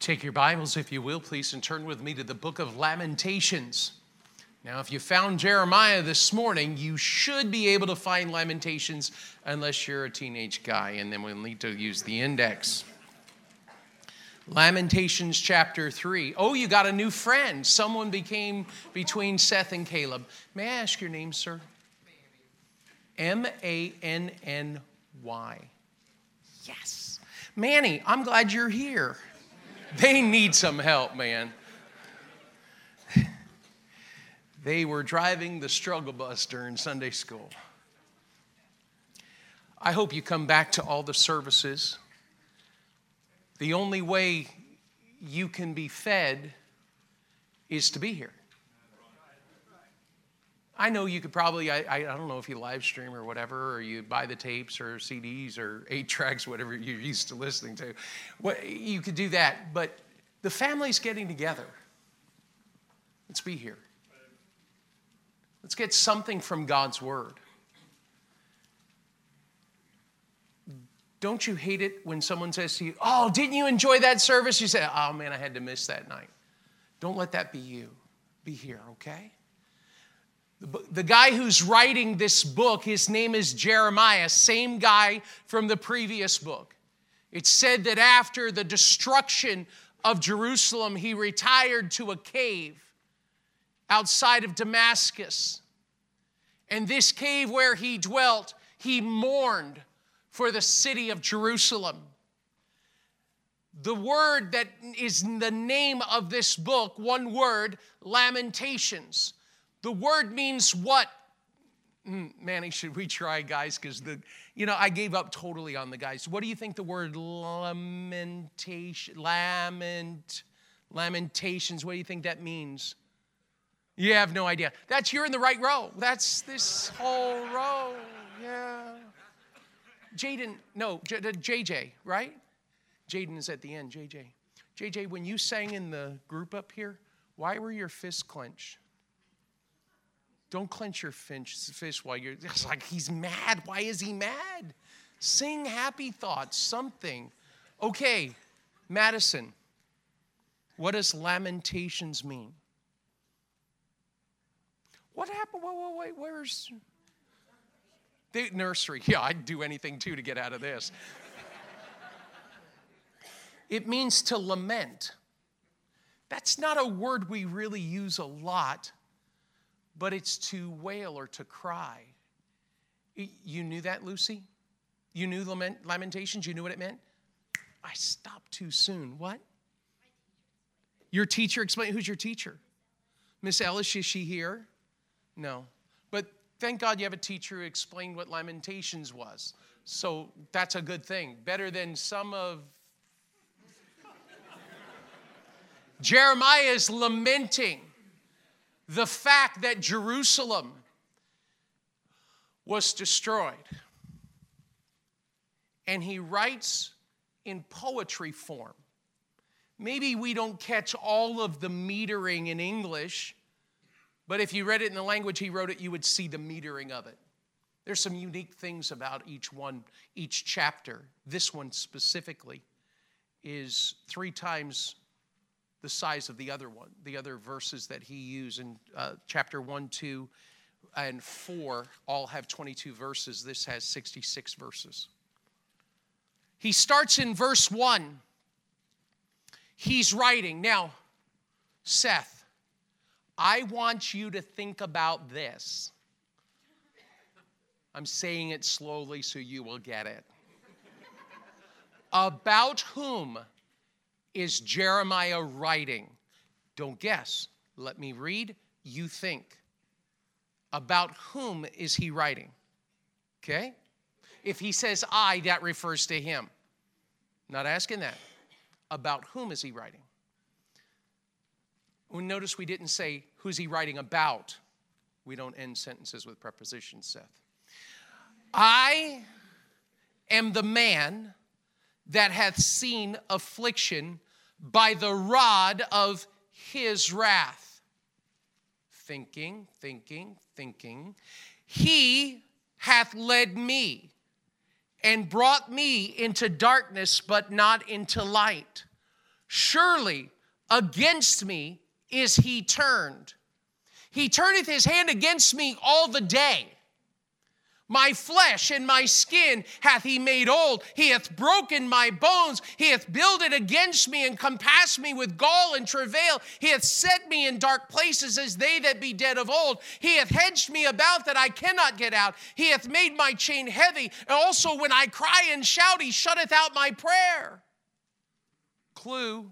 Take your Bibles, if you will, please, and turn with me to the book of Lamentations. Now, if you found Jeremiah this morning, you should be able to find Lamentations unless you're a teenage guy, and then we'll need to use the index. Lamentations chapter 3. Oh, you got a new friend. Someone became between Seth and Caleb. May I ask your name, sir? M-A-N-N-Y. Yes. Manny, I'm glad you're here. They need some help, man. They were driving the struggle bus during Sunday school. I hope you come back to all the services. The only way you can be fed is to be here. I know you could probably, I don't know if you live stream or whatever, or you buy the tapes or CDs or 8 tracks, whatever you're used to listening to. You could do that, but the family's getting together. Let's be here. Let's get something from God's Word. Don't you hate it when someone says to you, oh, didn't you enjoy that service? You say, oh man, I had to miss that night. Don't let that be you. Be here, okay? The guy who's writing this book, his name is Jeremiah, same guy from the previous book. It's said that after the destruction of Jerusalem, he retired to a cave outside of Damascus. And this cave where he dwelt, he mourned for the city of Jerusalem. The word that is the name of this book, one word, Lamentations. The word means what? Manny, should we try, guys? Because I gave up totally on the guys. What do you think the word lamentations, what do you think that means? You have no idea. You're in the right row. That's this whole row. Yeah. JJ, right? Jaden is at the end, JJ. JJ, when you sang in the group up here, why were your fists clenched? Don't clench your fist while you're, it's like he's mad. Why is he mad? Sing happy thoughts, something. Okay, Madison, what does Lamentations mean? What happened? Wait, where's the nursery? Yeah, I'd do anything too to get out of this. It means to lament. That's not a word we really use a lot, but it's to wail or to cry. You knew that, Lucy? You knew Lamentations? You knew what it meant? I stopped too soon. What? Your teacher explained. Who's your teacher? Miss Ellis, is she here? No. But thank God you have a teacher who explained what Lamentations was. So that's a good thing. Better than some of... Jeremiah is lamenting the fact that Jerusalem was destroyed. And he writes in poetry form. Maybe we don't catch all of the metering in English, but if you read it in the language he wrote it, you would see the metering of it. There's some unique things about each chapter. This one specifically is 3 times the size of the other one, the other verses that he used in chapter 1, 2, and 4 all have 22 verses. This has 66 verses. He starts in verse 1. He's writing. Now, Seth, I want you to think about this. I'm saying it slowly so you will get it. About whom is Jeremiah writing? Don't guess. Let me read. You think. About whom is he writing? Okay? If he says I, that refers to him. Not asking that. About whom is he writing? Notice we didn't say who's he writing about. We don't end sentences with prepositions, Seth. I am the man that hath seen affliction by the rod of his wrath. Thinking. He hath led me and brought me into darkness, but not into light, Surely against me is he turned. He turneth his hand against me all the day. My flesh and my skin hath he made old. He hath broken my bones. He hath builded against me and compassed me with gall and travail. He hath set me in dark places as they that be dead of old. He hath hedged me about that I cannot get out. He hath made my chain heavy. And also when I cry and shout, he shutteth out my prayer. Clue.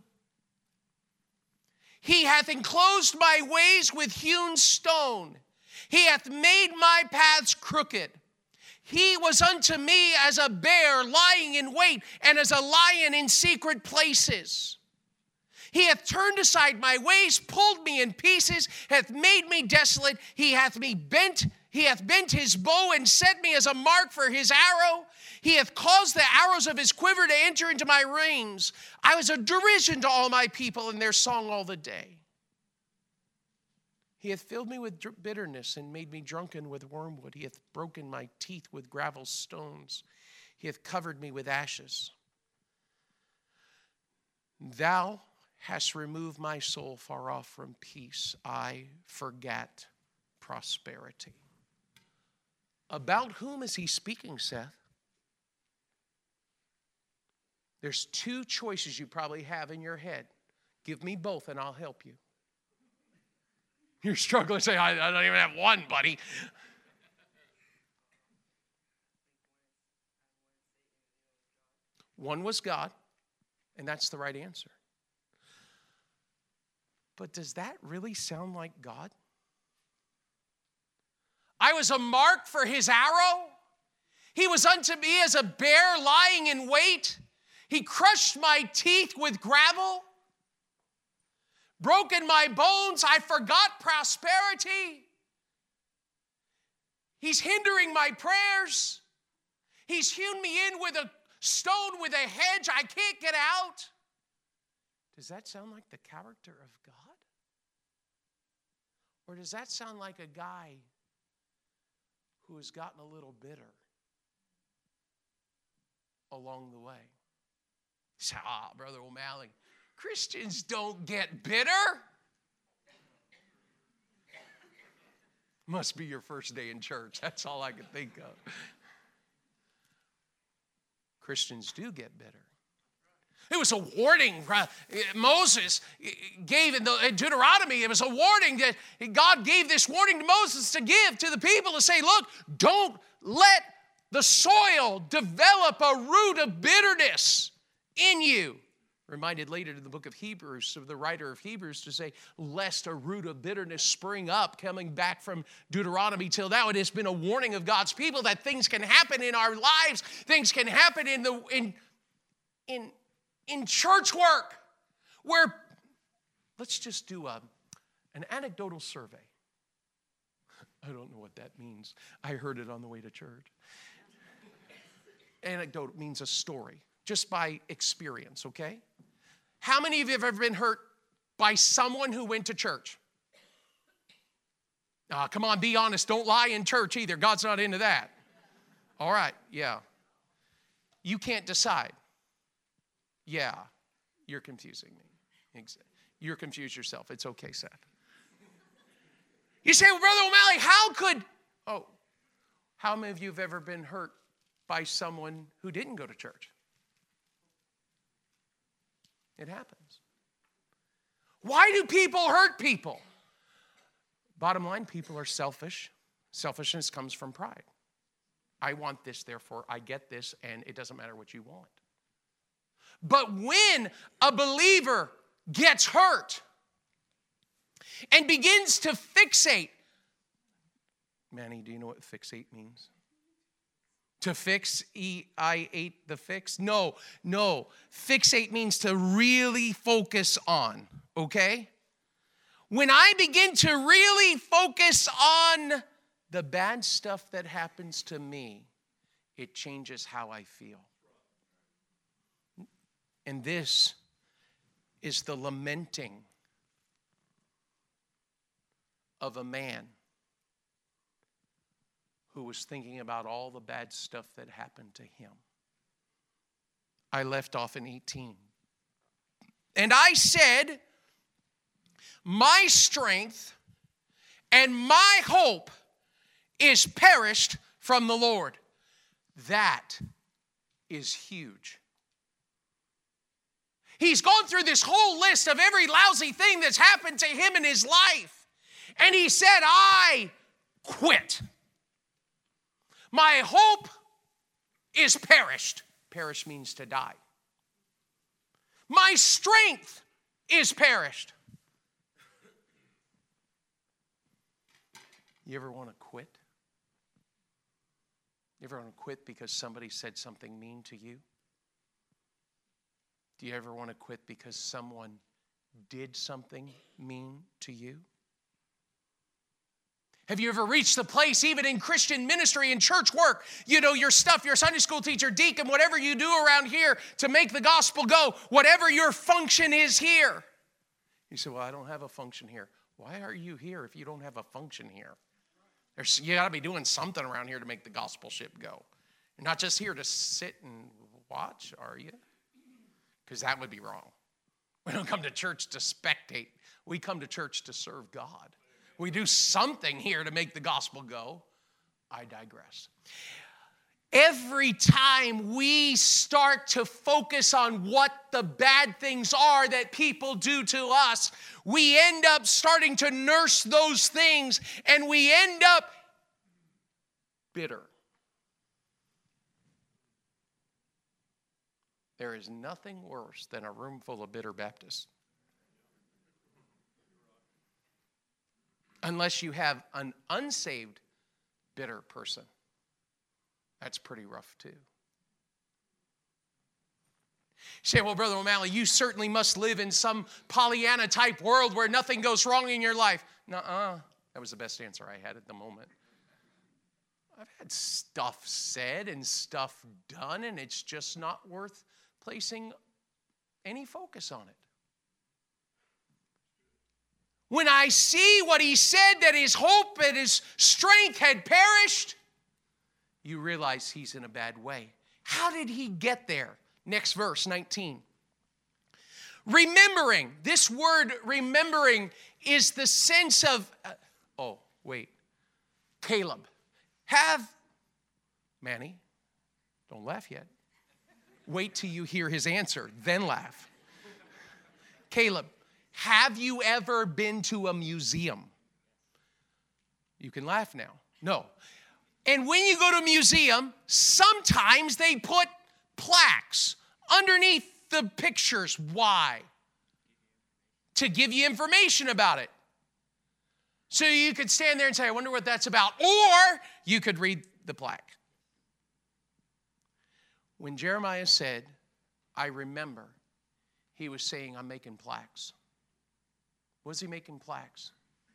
He hath enclosed my ways with hewn stone. He hath made my paths crooked. He was unto me as a bear lying in wait, and as a lion in secret places. He hath turned aside my ways, pulled me in pieces, hath made me desolate. He hath bent his bow and set me as a mark for his arrow. He hath caused the arrows of his quiver to enter into my reins. I was a derision to all my people in their song all the day. He hath filled me with bitterness and made me drunken with wormwood. He hath broken my teeth with gravel stones. He hath covered me with ashes. Thou hast removed my soul far off from peace. I forgat prosperity. About whom is he speaking, Seth? There's two choices you probably have in your head. Give me both and I'll help you. You're struggling to say, I don't even have one, buddy. One was God, and that's the right answer. But does that really sound like God? I was a mark for his arrow. He was unto me as a bear lying in wait. He crushed my teeth with gravel. Broken my bones, I forgot prosperity. He's hindering my prayers. He's hewn me in with a stone, with a hedge. I can't get out. Does that sound like the character of God? Or does that sound like a guy who has gotten a little bitter along the way? You say, Brother O'Malley, Christians don't get bitter. Must be your first day in church. That's all I could think of. Christians do get bitter. It was a warning Moses gave in Deuteronomy. It was a warning that God gave this warning to Moses to give to the people to say, look, don't let the soil develop a root of bitterness in you. Reminded later in the book of Hebrews, of the writer of Hebrews, to say, lest a root of bitterness spring up, coming back from Deuteronomy till now. It has been a warning of God's people that things can happen in our lives. Things can happen in church work, where, let's just do an anecdotal survey. I don't know what that means. I heard it on the way to church. Anecdote means a story, just by experience, okay? How many of you have ever been hurt by someone who went to church? Come on, be honest. Don't lie in church either. God's not into that. All right, yeah. You can't decide. Yeah, you're confusing me. You're confused yourself. It's okay, Seth. You say, well, Brother O'Malley, how many of you have ever been hurt by someone who didn't go to church? It happens. Why do people hurt people? Bottom line, people are selfish. Selfishness comes from pride. I want this, therefore I get this, and it doesn't matter what you want. But when a believer gets hurt and begins to fixate, Manny, do you know what fixate means? To fix, E-I-8, the fix? No. Fixate means to really focus on, okay? When I begin to really focus on the bad stuff that happens to me, it changes how I feel. And this is the lamenting of a man who was thinking about all the bad stuff that happened to him. I left off in 18. And I said, my strength and my hope is perished from the Lord. That is huge. He's gone through this whole list of every lousy thing that's happened to him in his life. And he said, I quit. My hope is perished. Perish means to die. My strength is perished. You ever want to quit? You ever want to quit because somebody said something mean to you? Do you ever want to quit because someone did something mean to you? Have you ever reached the place, even in Christian ministry and church work, your stuff, your Sunday school teacher, deacon, whatever you do around here to make the gospel go, whatever your function is here. You say, well, I don't have a function here. Why are you here if you don't have a function here? You got to be doing something around here to make the gospel ship go. You're not just here to sit and watch, are you? Because that would be wrong. We don't come to church to spectate. We come to church to serve God. We do something here to make the gospel go. I digress. Every time we start to focus on what the bad things are that people do to us, we end up starting to nurse those things, and we end up bitter. There is nothing worse than a room full of bitter Baptists. Unless you have an unsaved bitter person. That's pretty rough too. You say, well, Brother O'Malley, you certainly must live in some Pollyanna type world where nothing goes wrong in your life. Nuh-uh. That was the best answer I had at the moment. I've had stuff said and stuff done, and it's just not worth placing any focus on it. When I see what he said, that his hope and his strength had perished, you realize he's in a bad way. How did he get there? Next verse, 19. Remembering. This word remembering is the sense of, Caleb. Manny, don't laugh yet. Wait till you hear his answer, then laugh. Caleb, have you ever been to a museum? You can laugh now. No. And when you go to a museum, sometimes they put plaques underneath the pictures. Why? To give you information about it. So you could stand there and say, I wonder what that's about. Or you could read the plaque. When Jeremiah said, I remember, he was saying, I'm making plaques. Was he making plaques?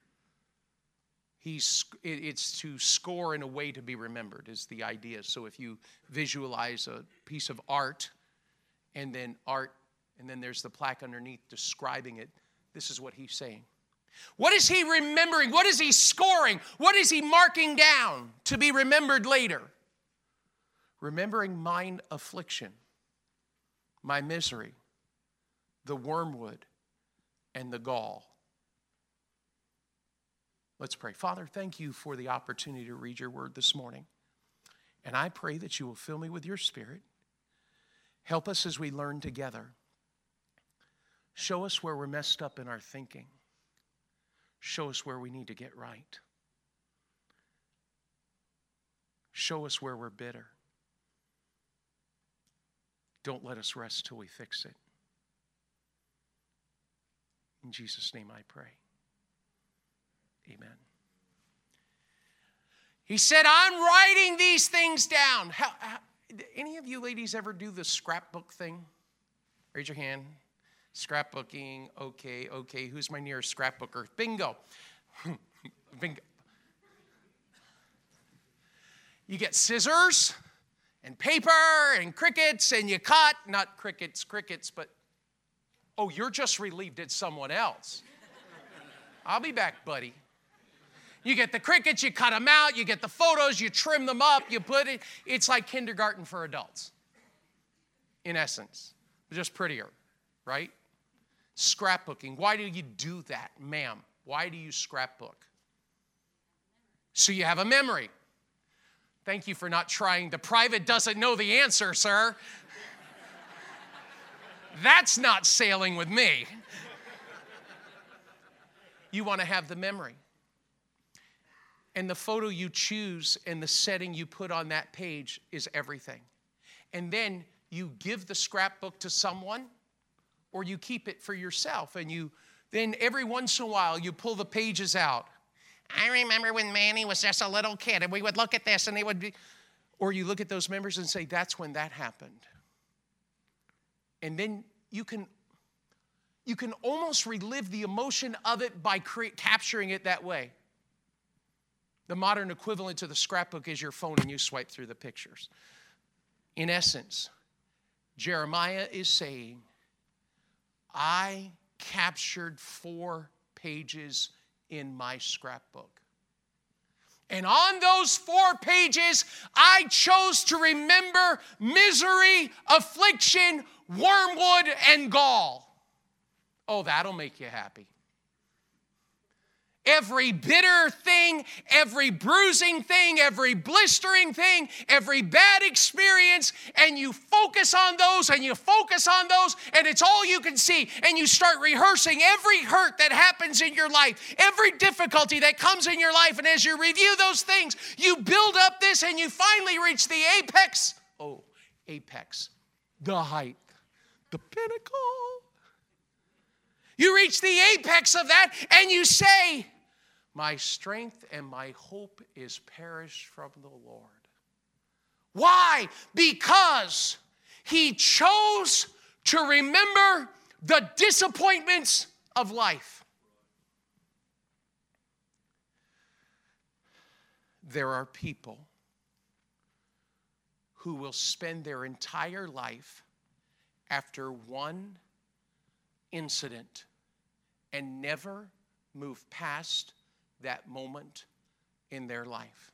It's to score in a way to be remembered is the idea. So if you visualize a piece of art, and then there's the plaque underneath describing it, this is what he's saying. What is he remembering? What is he scoring? What is he marking down to be remembered later? Remembering mine affliction, my misery, the wormwood, and the gall. Let's pray. Father, thank you for the opportunity to read your word this morning. And I pray that you will fill me with your Spirit. Help us as we learn together. Show us where we're messed up in our thinking. Show us where we need to get right. Show us where we're bitter. Don't let us rest till we fix it. In Jesus' name I pray. Amen. He said, I'm writing these things down. Any of you ladies ever do the scrapbook thing? Raise your hand. Scrapbooking. Okay. Who's my nearest scrapbooker? Bingo. Bingo. You get scissors and paper and crickets and you cut. Not crickets, but, you're just relieved it's someone else. I'll be back, buddy. You get the crickets, you cut them out, you get the photos, you trim them up, you put it. It's like kindergarten for adults, in essence. Just prettier, right? Scrapbooking. Why do you do that, ma'am? Why do you scrapbook? So you have a memory. Thank you for not trying. The private doesn't know the answer, sir. That's not sailing with me. You want to have the memory. And the photo you choose and the setting you put on that page is everything. And then you give the scrapbook to someone, or you keep it for yourself. And then every once in a while, you pull the pages out. I remember when Manny was just a little kid, and we would look at this, and it would be, or you look at those memories and say, that's when that happened. And then you can almost relive the emotion of it by capturing it that way. The modern equivalent to the scrapbook is your phone, and you swipe through the pictures. In essence, Jeremiah is saying, I captured 4 pages in my scrapbook. And on those 4 pages, I chose to remember misery, affliction, wormwood, and gall. Oh, that'll make you happy. Every bitter thing, every bruising thing, every blistering thing, every bad experience, and you focus on those and you focus on those, and it's all you can see. And you start rehearsing every hurt that happens in your life, every difficulty that comes in your life. And as you review those things, you build up this and you finally reach the apex. Oh, apex, the height, the pinnacle. You reach the apex of that and you say, my strength and my hope is perished from the Lord. Why? Because he chose to remember the disappointments of life. There are people who will spend their entire life after one incident and never move past that moment in their life.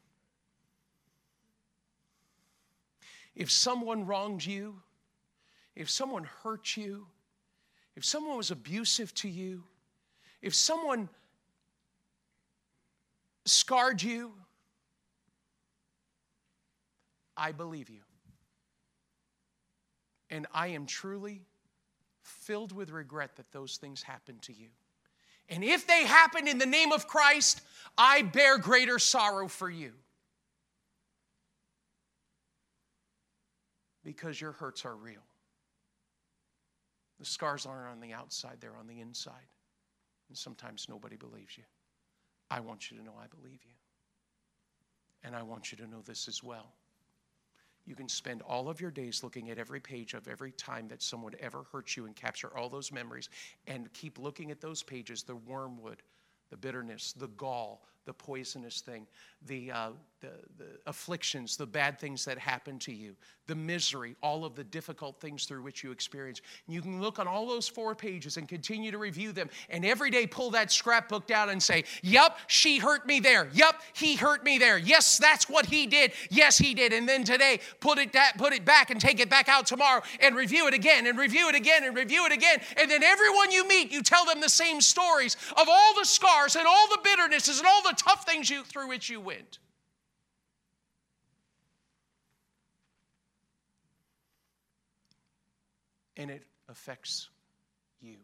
If someone wronged you, if someone hurt you, if someone was abusive to you, if someone scarred you, I believe you. And I am truly filled with regret that those things happened to you. And if they happen in the name of Christ, I bear greater sorrow for you. Because your hurts are real. The scars aren't on the outside, they're on the inside. And sometimes nobody believes you. I want you to know I believe you. And I want you to know this as well. You can spend all of your days looking at every page of every time that someone ever hurt you and capture all those memories and keep looking at those pages, the wormwood, the bitterness, the gall, the poisonous thing, the afflictions, the bad things that happen to you, the misery, all of the difficult things through which you experience. You can look on all those 4 pages and continue to review them, and every day pull that scrapbook down and say, yup, she hurt me there. Yup, he hurt me there. Yes, that's what he did. Yes, he did. And then today, put it back and take it back out tomorrow and review it again and review it again and review it again. And then everyone you meet, you tell them the same stories of all the scars and all the bitternesses and all the tough things through which you went. And it affects you.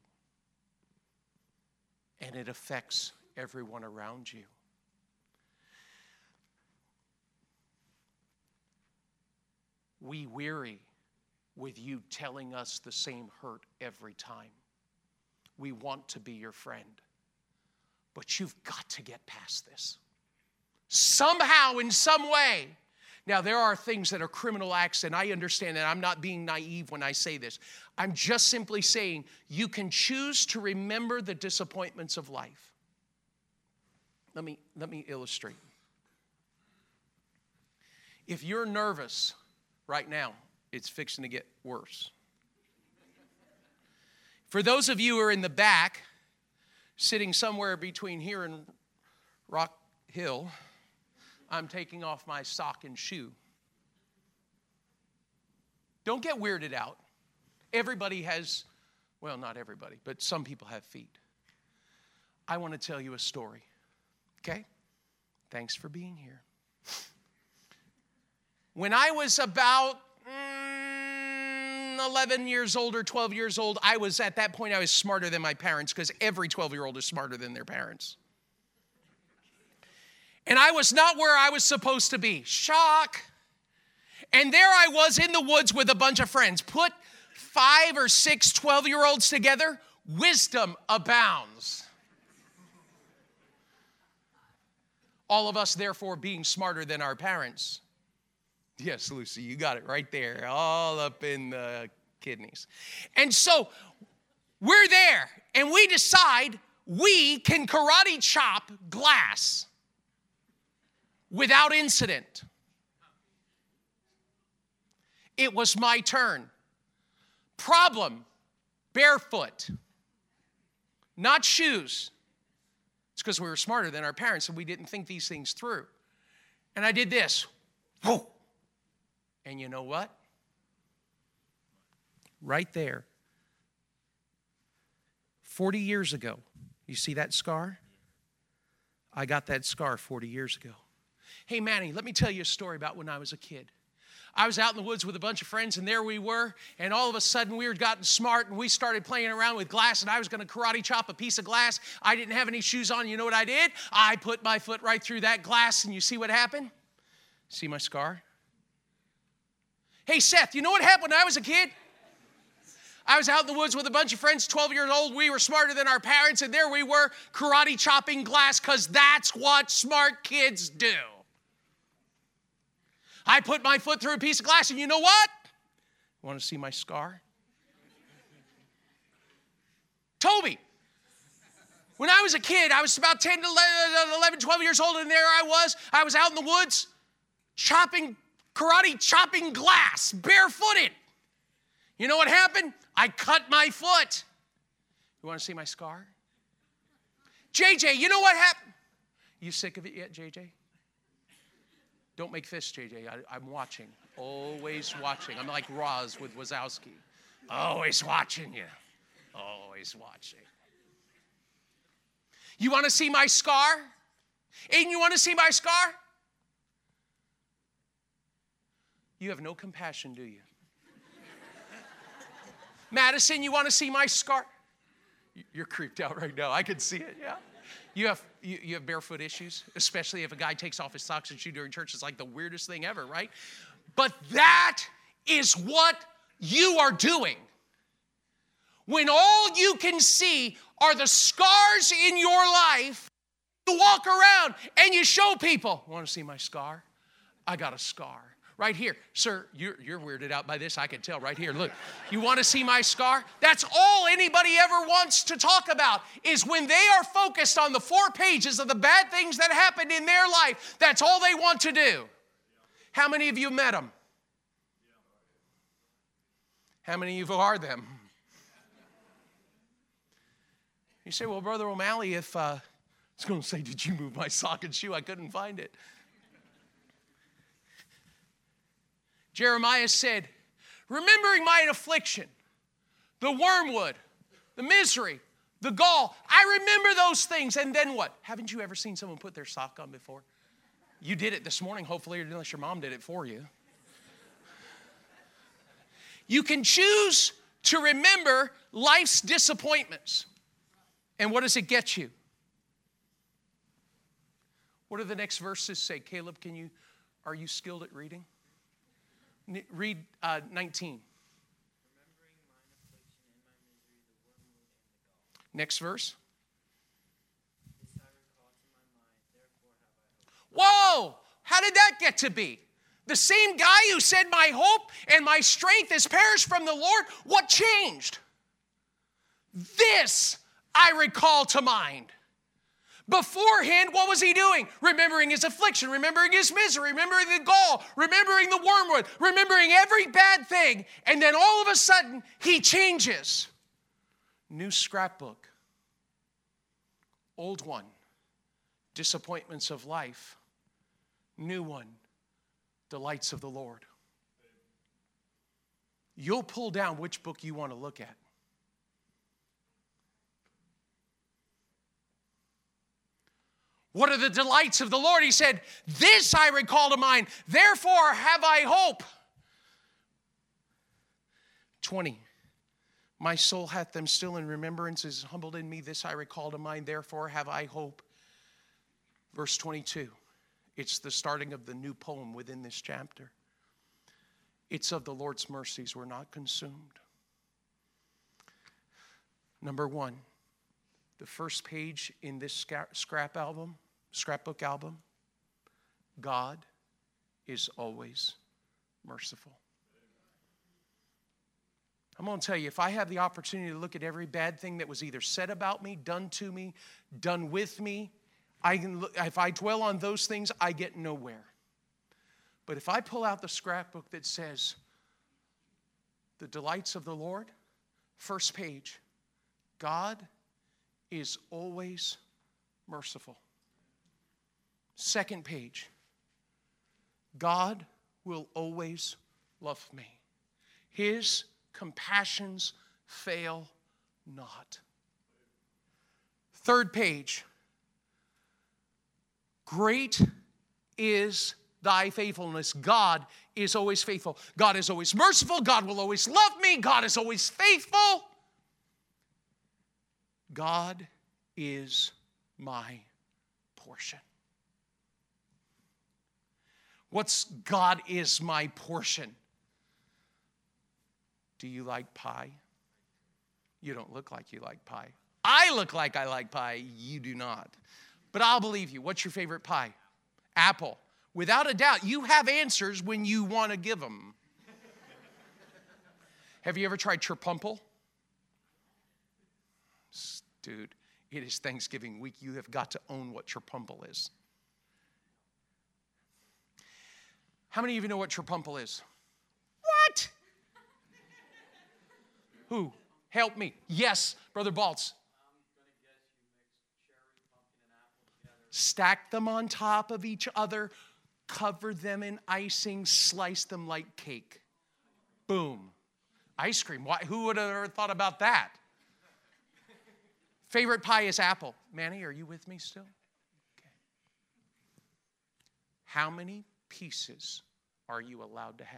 And it affects everyone around you. We weary with you telling us the same hurt every time. We want to be your friend. But you've got to get past this. Somehow, in some way. Now, there are things that are criminal acts, and I understand that. I'm not being naive when I say this. I'm just simply saying you can choose to remember the disappointments of life. Let me illustrate. If you're nervous right now, it's fixing to get worse. For those of you who are in the back, sitting somewhere between here and Rock Hill, I'm taking off my sock and shoe. Don't get weirded out. Everybody has Well, not everybody, but some people have feet. I want to tell you a story, okay? Thanks for being here. When I was about 11 years old or 12 years old, at that point, I was smarter than my parents, because every 12-year-old is smarter than their parents. And I was not where I was supposed to be. Shock. And there I was in the woods with a bunch of friends. Put 5 or 6 12-year-olds together, wisdom abounds. All of us, therefore, being smarter than our parents. Yes, Lucy, you got it right there, all up in the kidneys. And so we're there, and we decide we can karate chop glass without incident. It was my turn. Problem, barefoot, not shoes. It's because we were smarter than our parents and we didn't think these things through. And I did this. Whoa. And you know what? Right there, 40 years ago, you see that scar? I got that scar 40 years ago. Hey, Manny, let me tell you a story about when I was a kid. I was out in the woods with a bunch of friends, and there we were, and all of a sudden we had gotten smart, and we started playing around with glass, and I was going to karate chop a piece of glass. I didn't have any shoes on. You know what I did? I put my foot right through that glass, and you see what happened? See my scar? Hey, Seth, you know what happened when I was a kid? I was out in the woods with a bunch of friends, 12 years old. We were smarter than our parents, and there we were karate chopping glass, because that's what smart kids do. I put my foot through a piece of glass, and you know what? Want to see my scar? Toby, when I was a kid, I was about 10 to 11, 12 years old, and there I was out in the woods karate chopping glass, barefooted. You know what happened? I cut my foot. You want to see my scar? JJ, you know what happened? You sick of it yet, JJ? Don't make fists, JJ. I'm watching. Always watching. I'm like Roz with Wazowski. Always watching you. Always watching. You want to see my scar? Aiden, you want to see my scar? You have no compassion, do you? Madison, you want to see my scar? You're creeped out right now. I can see it, yeah. You have barefoot issues, especially if a guy takes off his socks and shoes during church. It's like the weirdest thing ever, right? But that is what you are doing. When all you can see are the scars in your life, you walk around and you show people, want to see my scar? I got a scar. Right here. Sir, you're weirded out by this. I can tell right here. Look, you want to see my scar? That's all anybody ever wants to talk about, is when they are focused on the 4 pages of the bad things that happened in their life. That's all they want to do. How many of you met them? How many of you are them? You say, well, Brother O'Malley, if I was going to say, did you move my sock and shoe? I couldn't find it. Jeremiah said, remembering mine affliction, the wormwood, the misery, the gall, I remember those things. And then what? Haven't you ever seen someone put their sock on before? You did it this morning, hopefully, unless your mom did it for you. You can choose to remember life's disappointments. And what does it get you? What do the next verses say? Caleb, are you skilled at reading? Read 19. Next verse. Whoa! How did that get to be? The same guy who said, my hope and my strength has perished from the Lord, what changed? This I recall to mind. Beforehand, what was he doing? Remembering his affliction, remembering his misery, remembering the gall, remembering the wormwood, remembering every bad thing. And then all of a sudden, he changes. New scrapbook. Old one. Disappointments of life. New one. Delights of the Lord. You'll pull down which book you want to look at. What are the delights of the Lord? He said, this I recall to mind, therefore have I hope. 20. My soul hath them still in remembrance, is humbled in me. This I recall to mind, therefore have I hope. Verse 22. It's the starting of the new poem within this chapter. It's of the Lord's mercies we're not consumed. Number one, the first page in this scrapbook album, God is always merciful. I'm going to tell you, if I have the opportunity to look at every bad thing that was either said about me, done to me, done with me, if I dwell on those things, I get nowhere. But if I pull out the scrapbook that says, the delights of the Lord, first page, God is always merciful. Second page, God will always love me. His compassions fail not. Third page, great is thy faithfulness. God is always faithful. God is always merciful. God will always love me. God is always faithful. God is my portion. What's God is my portion? Do you like pie? You don't look like you like pie. I look like I like pie. You do not. But I'll believe you. What's your favorite pie? Apple. Without a doubt, you have answers when you want to give them. Have you ever tried Cherpumple? Dude, it is Thanksgiving week. You have got to own what Cherpumple is. How many of you know what Cherpumple is? What? Who? Help me. Yes, Brother Baltz. Stack them on top of each other, cover them in icing, slice them like cake. Boom. Ice cream. Why, who would have ever thought about that? Favorite pie is apple. Manny, are you with me still? Okay. How many pieces are you allowed to have?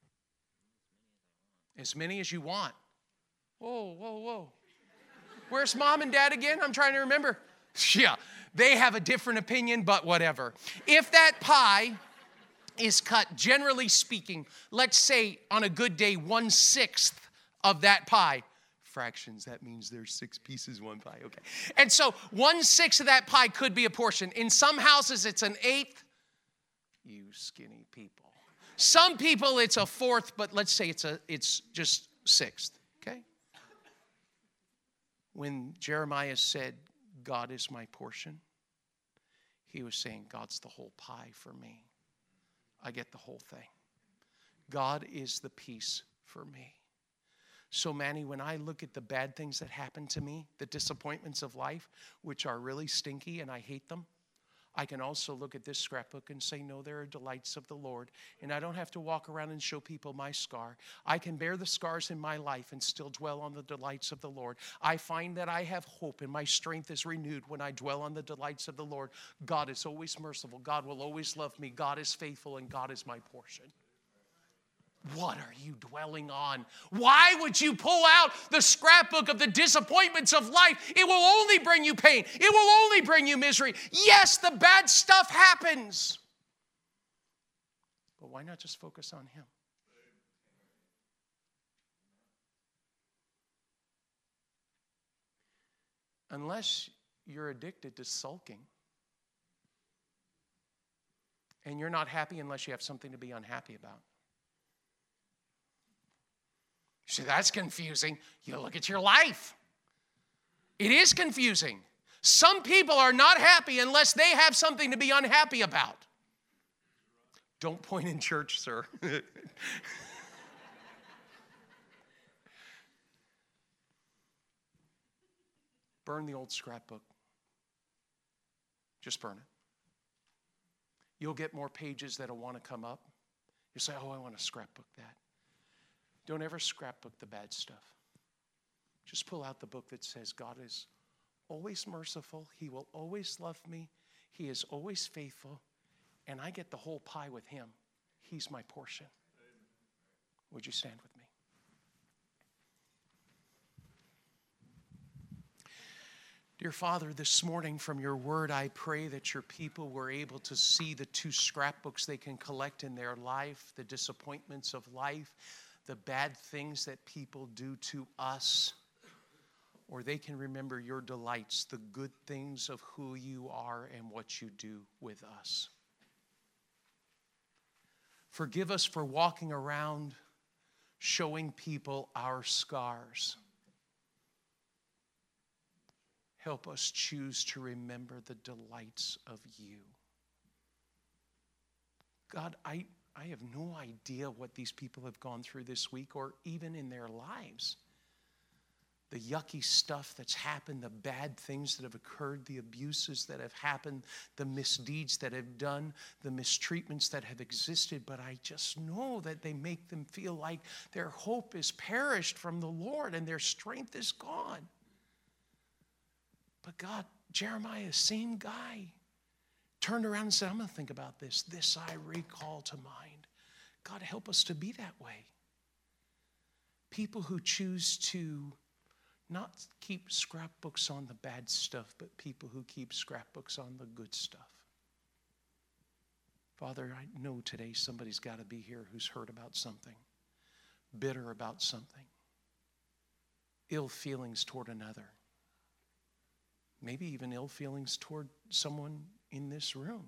As many as you want. Whoa, whoa, whoa. Where's mom and dad again? I'm trying to remember. Yeah, they have a different opinion, but whatever. If that pie is cut, generally speaking, let's say on a good day, 1/6 of that pie. Fractions, that means there's 6 pieces, 1 pie, okay. And so 1/6 of that pie could be a portion. In some houses, it's an 1/8. You skinny people. Some people, it's a 1/4, but let's say it's just 1/6, okay? When Jeremiah said, God is my portion, he was saying, God's the whole pie for me. I get the whole thing. God is the piece for me. So, Manny, when I look at the bad things that happen to me, the disappointments of life, which are really stinky and I hate them, I can also look at this scrapbook and say, no, there are delights of the Lord. And I don't have to walk around and show people my scar. I can bear the scars in my life and still dwell on the delights of the Lord. I find that I have hope and my strength is renewed when I dwell on the delights of the Lord. God is always merciful. God will always love me. God is faithful and God is my portion. What are you dwelling on? Why would you pull out the scrapbook of the disappointments of life? It will only bring you pain. It will only bring you misery. Yes, the bad stuff happens. But why not just focus on Him? Unless you're addicted to sulking, and you're not happy unless you have something to be unhappy about. See, that's confusing. You look at your life. It is confusing. Some people are not happy unless they have something to be unhappy about. Don't point in church, sir. Burn the old scrapbook. Just burn it. You'll get more pages that'll want to come up. You say, oh, I want to scrapbook that. Don't ever scrapbook the bad stuff. Just pull out the book that says God is always merciful. He will always love me. He is always faithful, and I get the whole pie with him. He's my portion. Would you stand with me? Dear Father, this morning from your word, I pray that your people were able to see the 2 scrapbooks they can collect in their life, the disappointments of life, the bad things that people do to us, or they can remember your delights, the good things of who you are and what you do with us. Forgive us for walking around showing people our scars. Help us choose to remember the delights of you. God, I have no idea what these people have gone through this week or even in their lives. The yucky stuff that's happened, the bad things that have occurred, the abuses that have happened, the misdeeds that have done, the mistreatments that have existed. But I just know that they make them feel like their hope is perished from the Lord and their strength is gone. But God, Jeremiah, same guy, turned around and said, I'm going to think about this. This I recall to mind. God, help us to be that way. People who choose to not keep scrapbooks on the bad stuff, but people who keep scrapbooks on the good stuff. Father, I know today somebody's got to be here who's hurt about something, bitter about something, ill feelings toward another, maybe even ill feelings toward someone in this room.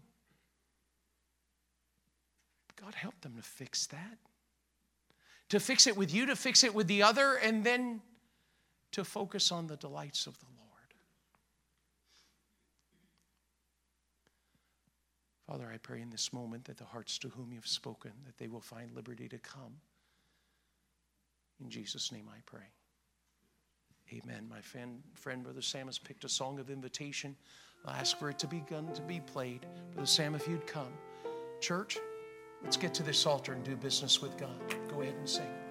God, help them to fix that. To fix it with you, to fix it with the other, and then to focus on the delights of the Lord. Father, I pray in this moment that the hearts to whom you've spoken, that they will find liberty to come. In Jesus' name I pray. Amen. My friend, Brother Sam, has picked a song of invitation. I'll ask for it to be played. Brother Sam, if you'd come. Church, let's get to this altar and do business with God. Go ahead and sing.